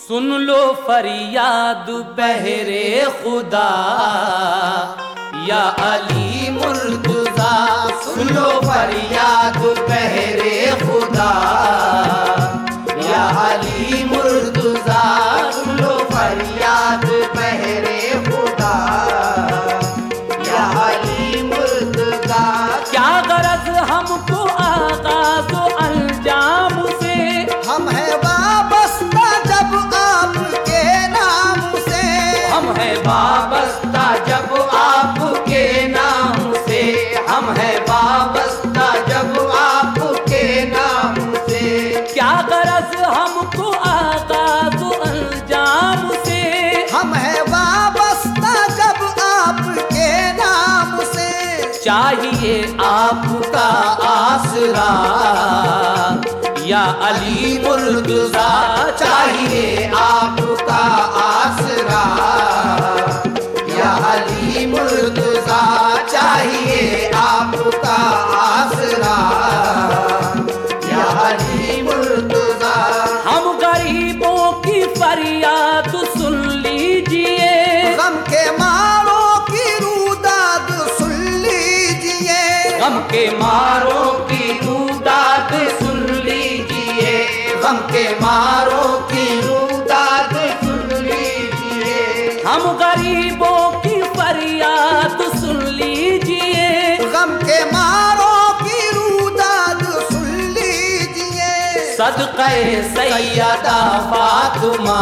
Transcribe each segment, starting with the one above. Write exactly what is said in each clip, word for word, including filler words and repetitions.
सुन लो फरियाद बहरे खुदा या अली मुर्तज़ा। सुन लो फरियाद बहरे खुदा या अली मुर्तज़ा। सुन लो फरियाद बहरे खुदा या अली मुर्तज़ा। क्या गरज हमको आगाज़ अंजाम से, हम है वाबस्ता जब आपके नाम से। हम है वाबस्ता जब आपके नाम से। हम है वाबस्ता जब आपके नाम से। क्या गरज हमको आगाज़ अंजाम से। हम है वाबस्ता जब आपके नाम से। चाहिए आपका आसरा या अली मुर्तज़ा। चाहिए आपका आसरा या अली मुर्तज़ा। चाहिए आपका आसरा या अली मुर्तज़ा। हम गरीबों की फरियाद सुन लीजिए, गम के मारों की रूदाद सुन लीजिए। गम के मारों की रूदाद सुन लीजिए। गम के मारों की रूदाद सुन लीजिए। हम गरीबों की फरियाद सुन लीजिए। गम के मारों की रूदाद सुन लीजिए। सदक़े सैयदा फातिमा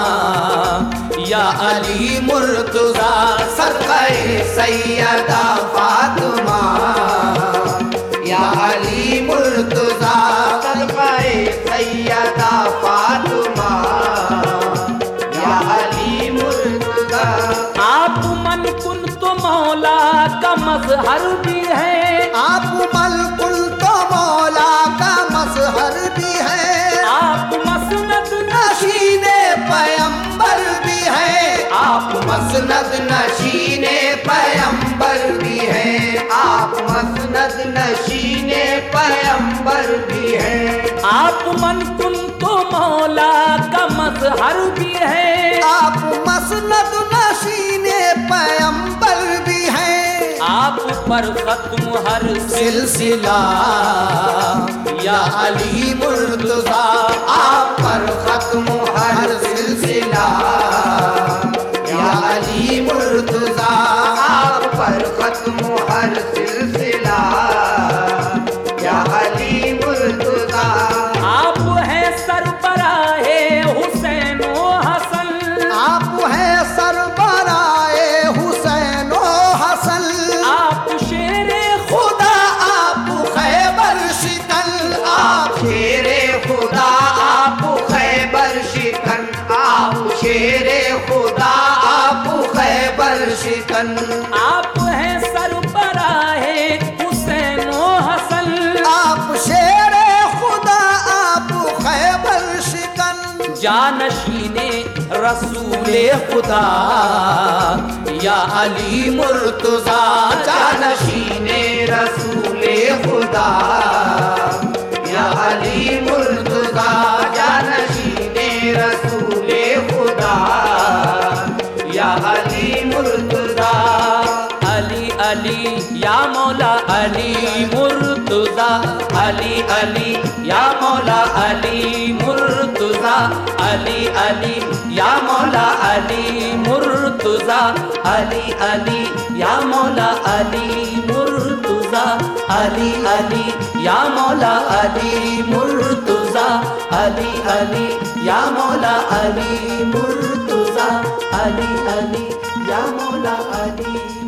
या अली मुर्तज़ा। सदक़े सैयदा फातिमा या अली मुर्तज़ा। सदक़े सैयदा फातिमा या अली मुर्तज़ा। आप मन कुन तो मौला का मज़हर भी है। आप मलकुल तो मौला का मज़हर भी है। आप मसनद नशीने पैगंबर भी है। आप मसनद नशीने पैगंबर भी है। आप मसनद नशीने पैगंबर भी है। आप मन कुन तो मौला का मज़हर भी है। आप मसनद नशीने पैगंबर भी है। आप पर खत्म हर सिलसिला या अली मुर्तज़ा। आप पर खत्म हर सिलसिला या अली मुर्तज़ा। आप पर खत्म हर सिलसिला या अली मुर्तज़ा। आप है सरबराहे हुसैन व हसन। आप है सरबराए हुसैन व हसन। आप शेरे खुदा आप खैबर शिकन। आप शेरे खुदा आप खैबर शिकन। आप शेरे खुदा आप खैबर शिकन। आप है सरबराहे हुसैन व हसन। आप शेरे खुदा आप खैबर शिकन। जानशीने रसूले खुदा या अली मुर्तज़ा। जानशीने रसूले खुदा या अली मुर्तज़ा। जानशीने रसूले खुदा या अली मुर्तज़ा। अली अली या मौला अली मुर्तज़ा। अली अली या मौला अली मुर्तज़ा। अली अली या मौला अली मुर्तज़ा। अली अली या मौला अली मुर्तज़ा। अली अली या मौला अली मुर्तज़ा। अली अली या मौला अली मुर्तज़ा। अली अली या मौला अली